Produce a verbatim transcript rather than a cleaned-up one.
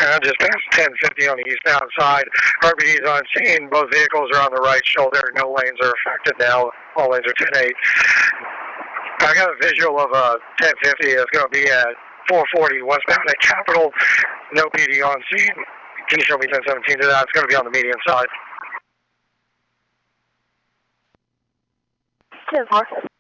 Uh, just past ten fifty on the eastbound side. R B D's on scene. Both vehicles are on the right shoulder. No lanes are affected now. All lanes are ten eight. I got a visual of a ten fifty that's going to be at four forty westbound at Capitol. No P D on scene. Can you show me ten seventeen to that? It's going to be on the median side. ten four.